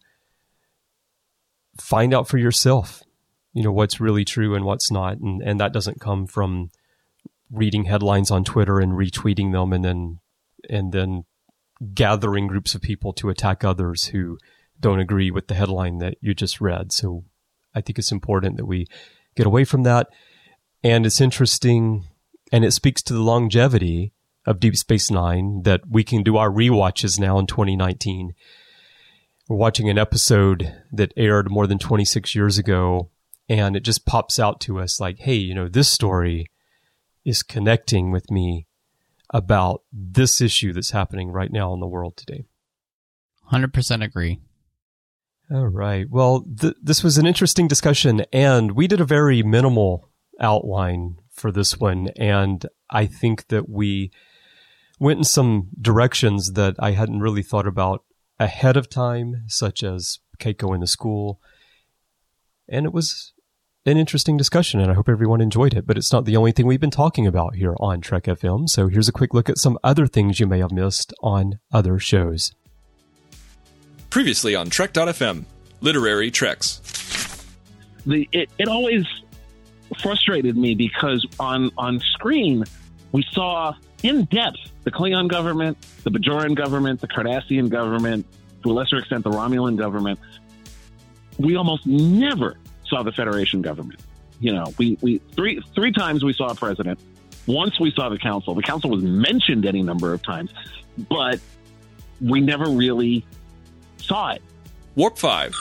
find out for yourself, you know, what's really true and what's not. And, and that doesn't come from reading headlines on Twitter and retweeting them and then, and then gathering groups of people to attack others who don't agree with the headline that you just read. So I think it's important that we get away from that. And it's interesting, and it speaks to the longevity of Deep Space Nine that we can do our rewatches now in twenty nineteen. We're watching an episode that aired more than twenty-six years ago, and it just pops out to us like, hey, you know, this story is connecting with me about this issue that's happening right now in the world today. one hundred percent agree. All right. Well, th- this was an interesting discussion, and we did a very minimal outline for this one, and I think that we went in some directions that I hadn't really thought about ahead of time, such as Keiko in the school, and it was an interesting discussion, and I hope everyone enjoyed it, but it's not the only thing we've been talking about here on Trek F M, so here's a quick look at some other things you may have missed on other shows. Previously on Trek dot F M, Literary Treks. The it, it always frustrated me because on, on screen we saw in depth the Klingon government, the Bajoran government, the Cardassian government, to a lesser extent the Romulan government. We almost never saw the Federation government. You know, we, we three three times we saw a president. Once we saw the council. The council was mentioned any number of times, but we never really saw it. Warp five.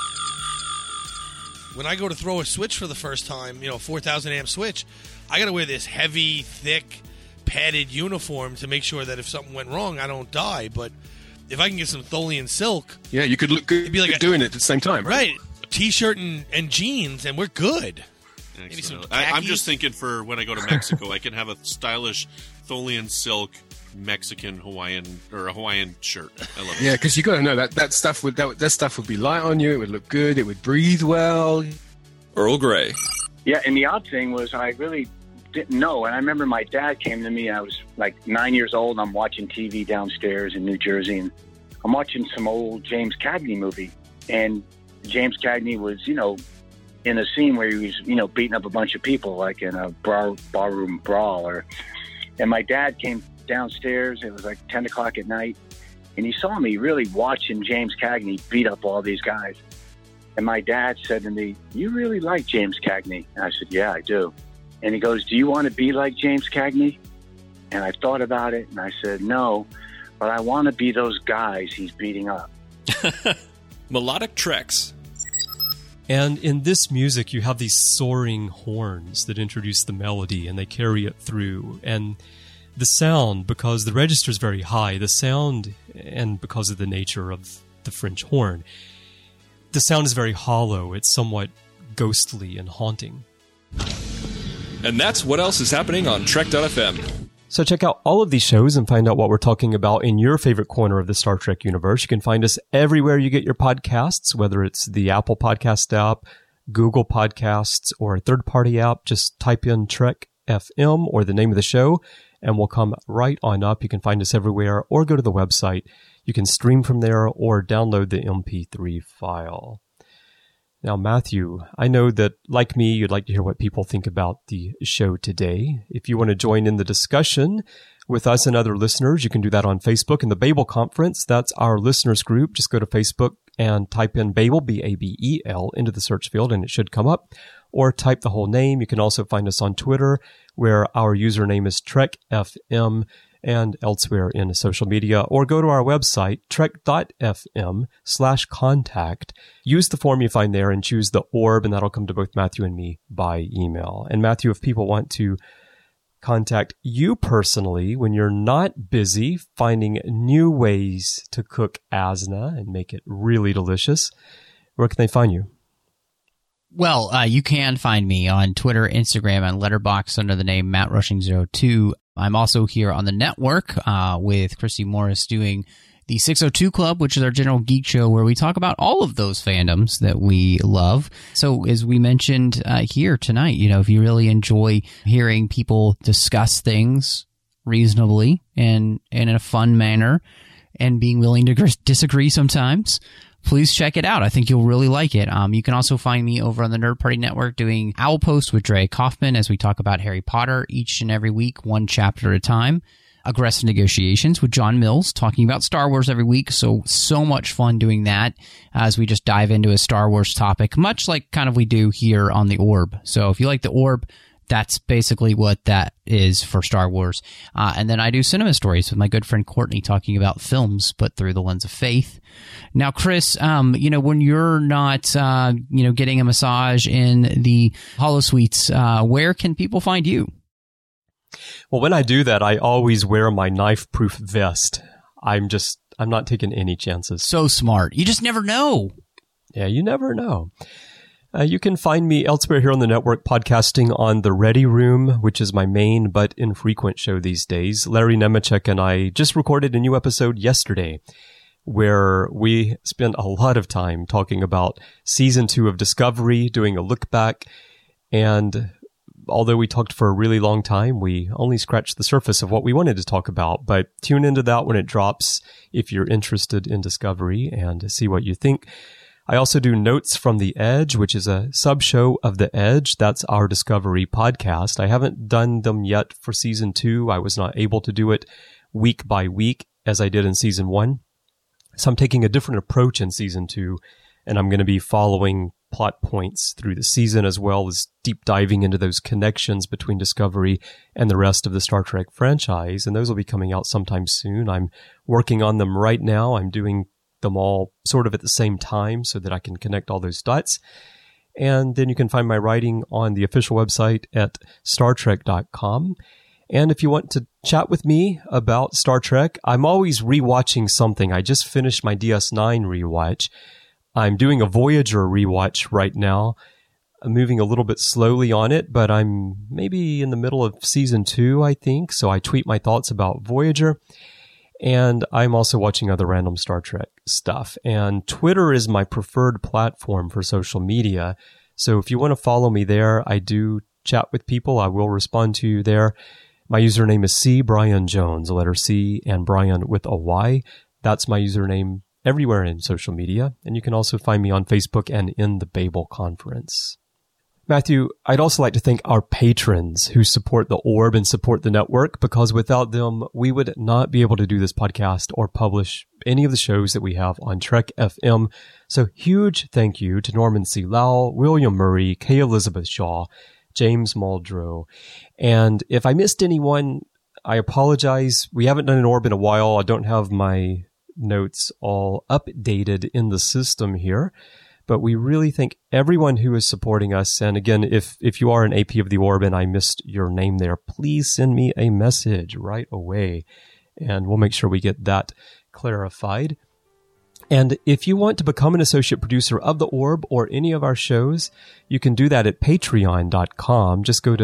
When I go to throw a switch for the first time, you know, four thousand amp switch, I got to wear this heavy, thick, padded uniform to make sure that if something went wrong, I don't die. But if I can get some Tholian silk... Yeah, you could look good it'd be like a, doing it at the same time. Right. T-shirt and, and jeans, and we're good. Maybe some I, I'm just thinking for when I go to Mexico, I can have a stylish Tholian silk Mexican Hawaiian or a Hawaiian shirt. I love it. Yeah, because you got to know that that stuff would that, that stuff would be light on you. It would look good. It would breathe well. Earl Grey. Yeah, and the odd thing was I really didn't know. And I remember my dad came to me. I was like nine years old. And I'm watching T V downstairs in New Jersey, and I'm watching some old James Cagney movie. And James Cagney was, you know, in a scene where he was, you know, beating up a bunch of people, like in a bar, barroom brawl. Or, and my dad came downstairs. It was like ten o'clock at night, and he saw me really watching James Cagney beat up all these guys. And my dad said to me, "You really like James Cagney?" And I said, "Yeah, I do." And he goes, "Do you want to be like James Cagney?" And I thought about it, and I said, "No, but I want to be those guys he's beating up." Melodic Treks. And in this music, you have these soaring horns that introduce the melody, and they carry it through. And the sound, because the register is very high, the sound, and because of the nature of the French horn, the sound is very hollow. It's somewhat ghostly and haunting. And that's what else is happening on Trek dot F M. So check out all of these shows and find out what we're talking about in your favorite corner of the Star Trek universe. You can find us everywhere you get your podcasts, whether it's the Apple Podcast app, Google Podcasts, or a third-party app. Just type in Trek F M or the name of the show, and we'll come right on up. You can find us everywhere, or go to the website. You can stream from there or download the M P three file. Now, Matthew, I know that, like me, you'd like to hear what people think about the show today. If you want to join in the discussion with us and other listeners, you can do that on Facebook in the Babel Conference. That's our listeners group. Just go to Facebook and type in Babel, B A B E L, into the search field, and it should come up. Or type the whole name. You can also find us on Twitter, where our username is Trek F M, and elsewhere in social media, or go to our website, trek dot f m slash contact. Use the form you find there and choose the orb, and that'll come to both Matthew and me by email. And Matthew, if people want to contact you personally when you're not busy finding new ways to cook asna and make it really delicious, where can they find you? Well, uh, you can find me on Twitter, Instagram, and Letterboxd under the name Matt Rushing zero two. I'm also here on the network uh, with Christy Morris doing the six oh two Club, which is our general geek show where we talk about all of those fandoms that we love. So as we mentioned uh, here tonight, you know, if you really enjoy hearing people discuss things reasonably and, and in a fun manner and being willing to disagree sometimes, please check it out. I think you'll really like it. Um, you can also find me over on the Nerd Party Network doing Owl Post with Dre Kaufman as we talk about Harry Potter each and every week, one chapter at a time. Aggressive Negotiations with John Mills, talking about Star Wars every week. So, so much fun doing that as we just dive into a Star Wars topic, much like kind of we do here on the Orb. So if you like the Orb, that's basically what that is for Star Wars. Uh, and then I do Cinema Stories with my good friend Courtney, talking about films, but through the lens of faith. Now, Chris, um, you know, when you're not, uh, you know, getting a massage in the holosuites, uh, where can people find you? Well, when I do that, I always wear my knife-proof vest. I'm just, I'm not taking any chances. So smart. You just never know. Yeah, you never know. Uh, you can find me elsewhere here on the network, podcasting on The Ready Room, which is my main but infrequent show these days. Larry Nemechek and I just recorded a new episode yesterday where we spent a lot of time talking about season two of Discovery, doing a look back, and although we talked for a really long time, we only scratched the surface of what we wanted to talk about. But tune into that when it drops if you're interested in Discovery and see what you think. I also do Notes from the Edge, which is a sub-show of The Edge. That's our Discovery podcast. I haven't done them yet for season two. I was not able to do it week by week as I did in season one. So I'm taking a different approach in season two, and I'm going to be following plot points through the season, as well as deep diving into those connections between Discovery and the rest of the Star Trek franchise. And those will be coming out sometime soon. I'm working on them right now. I'm doing them all sort of at the same time so that I can connect all those dots. And then you can find my writing on the official website at star trek dot com. And if you want to chat with me about Star Trek, I'm always rewatching something. I just finished my D S nine rewatch. I'm doing a Voyager rewatch right now. I'm moving a little bit slowly on it, but I'm maybe in the middle of season two, I think. So I tweet my thoughts about Voyager. And I'm also watching other random Star Trek stuff. And Twitter is my preferred platform for social media. So if you want to follow me there, I do chat with people. I will respond to you there. My username is C Brian Jones, a letter C, and Brian with a Y. That's my username everywhere in social media. And you can also find me on Facebook and in the Babel Conference. Matthew, I'd also like to thank our patrons who support the Orb and support the network, because without them, we would not be able to do this podcast or publish any of the shows that we have on Trek F M. So huge thank you to Norman C. Lau, William Murray, Kay Elizabeth Shaw, James Muldrow. And if I missed anyone, I apologize. We haven't done an Orb in a while. I don't have my notes all updated in the system here. But we really thank everyone who is supporting us. And again, if if you are an A P of the Orb and I missed your name there, please send me a message right away. And we'll make sure we get that clarified. And if you want to become an associate producer of The Orb or any of our shows, you can do that at patreon dot com. Just go to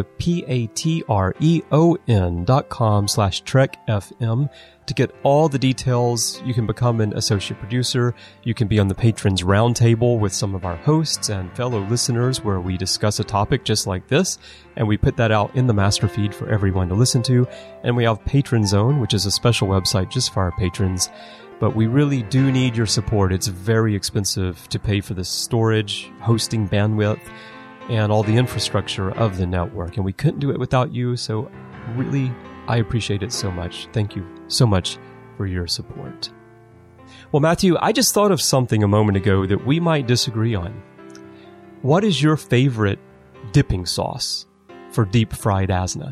P-A-T-R-E-O-N dot com slash Trek F M to get all the details. You can become an associate producer. You can be on the Patrons Roundtable with some of our hosts and fellow listeners where we discuss a topic just like this. And we put that out in the master feed for everyone to listen to. And we have Patron Zone, which is a special website just for our patrons. But we really do need your support. It's very expensive to pay for the storage, hosting bandwidth, and all the infrastructure of the network. And we couldn't do it without you. So really, I appreciate it so much. Thank you so much for your support. Well, Matthew, I just thought of something a moment ago that we might disagree on. What is your favorite dipping sauce for deep fried Asna?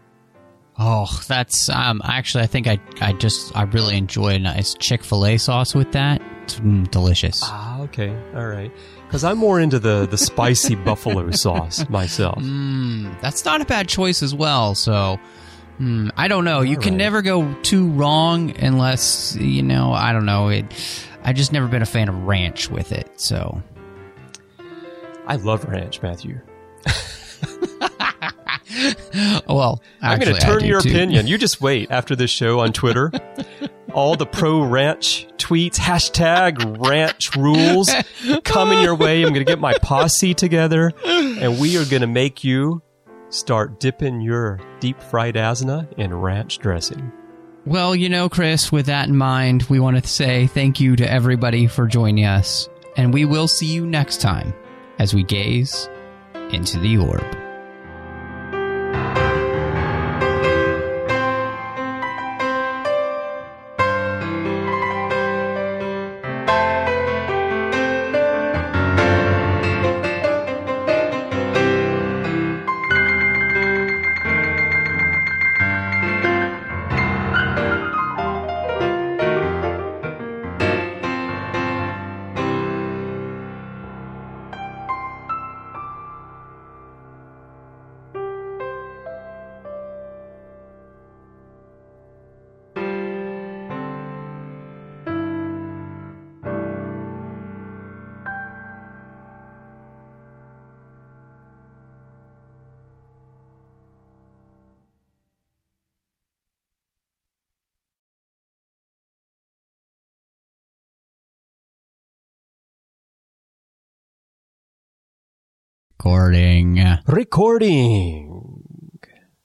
Oh, that's um. Actually, I think I I just I really enjoy a nice Chick-fil-A sauce with that. It's mm, delicious. Ah, okay, all right. Because I'm more into the the spicy buffalo sauce myself. Mm, that's not a bad choice as well. So, mm, I don't know. You all can right. never go too wrong unless you know. I don't know. It. I just never been a fan of ranch with it. So, I love ranch, Matthew. Well, I'm going to turn your too. opinion. You just wait after this show on Twitter. All the pro-ranch tweets, hashtag ranch rules coming your way. I'm going to get my posse together, and we are going to make you start dipping your deep-fried asna in ranch dressing. Well, you know, Chris, with that in mind, we want to say thank you to everybody for joining us, and we will see you next time as we gaze into the orb. Recording. Recording.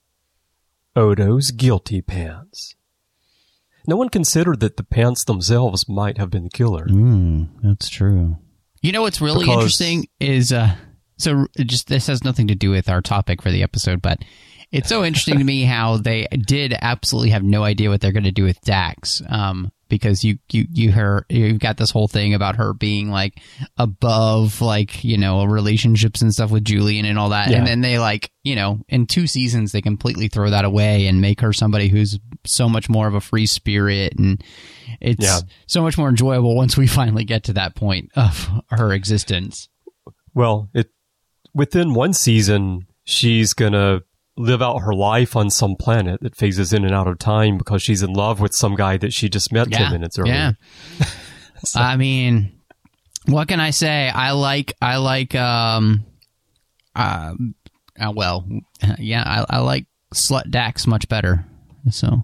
Odo's guilty pants. No one considered that the pants themselves might have been the killer. Mm, that's true. You know what's really Because- interesting is, uh, so just this has nothing to do with our topic for the episode, but it's so interesting to me how they did absolutely have no idea what they're going to do with Dax. Um, because you, you, you her, you've got this whole thing about her being like above, like, you know, relationships and stuff with Julian and all that. Yeah. And then they like, you know, in two seasons, they completely throw that away and make her somebody who's so much more of a free spirit. And it's Yeah. so much more enjoyable once we finally get to that point of her existence. Well, it within one season, she's going to live out her life on some planet that phases in and out of time because she's in love with some guy that she just met Yeah, ten minutes earlier. yeah. I mean, what can I say? I like, I like, um, uh, uh well, yeah, I, I like Slut Dax much better. So,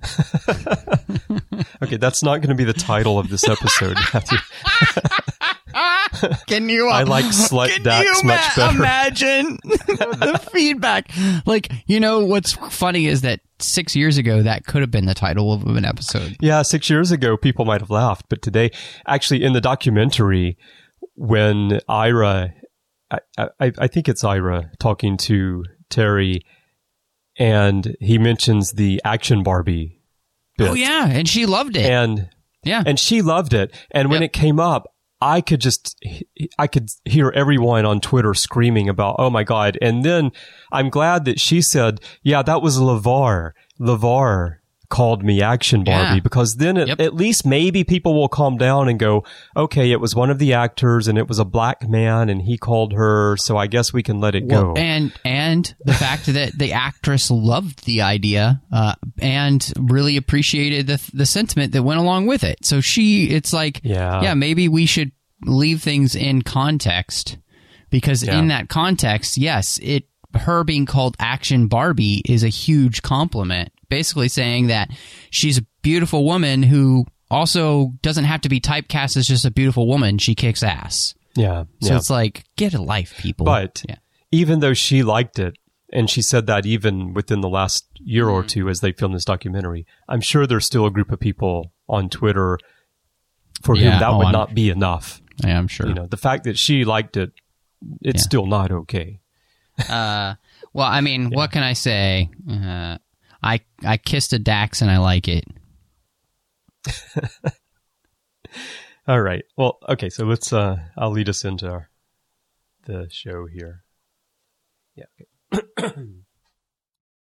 Okay, that's not going to be the title of this episode, Matthew. can you? Uh, I like Slut can Dax you much ma- better. Imagine the feedback. Like, you know, what's funny is that six years ago that could have been the title of an episode. Yeah, six years ago, people might have laughed, but today, actually, in the documentary, when Ira, I, I, I think it's Ira talking to Terry, and he mentions the Action Barbie bit. Oh yeah, and she loved it. And yeah, and she loved it. And when Yep. it came up, I could just, I could hear everyone on Twitter screaming about, oh my God. And then I'm glad that she said, yeah, that was LeVar. LeVar called me Action Barbie, Yeah. because then at, Yep. at least maybe people will calm down and go, okay, it was one of the actors and it was a black man and he called her. So I guess we can let it Well, go. and and the fact that the actress loved the idea uh, and really appreciated the the sentiment that went along with it. So she, it's like, Yeah. yeah, maybe we should leave things in context, because Yeah. in that context, yes, it her being called Action Barbie is a huge compliment. Basically saying that she's a beautiful woman who also doesn't have to be typecast as just a beautiful woman. She kicks ass. yeah. So yeah. it's like, get a life, people. But yeah. even though she liked it, and she said that even within the last year Mm-hmm. or two as they filmed this documentary, I'm sure there's still a group of people on Twitter for Yeah, whom that oh, would I'm- not be enough. Yeah, I'm sure. You know, the fact that she liked it, it's Yeah. still not okay. Uh, well, I mean, what can I say? Uh, I I kissed a Dax and I like it. All right. Well, okay. So let's. Uh, I'll lead us into our, the show here. Yeah. Okay.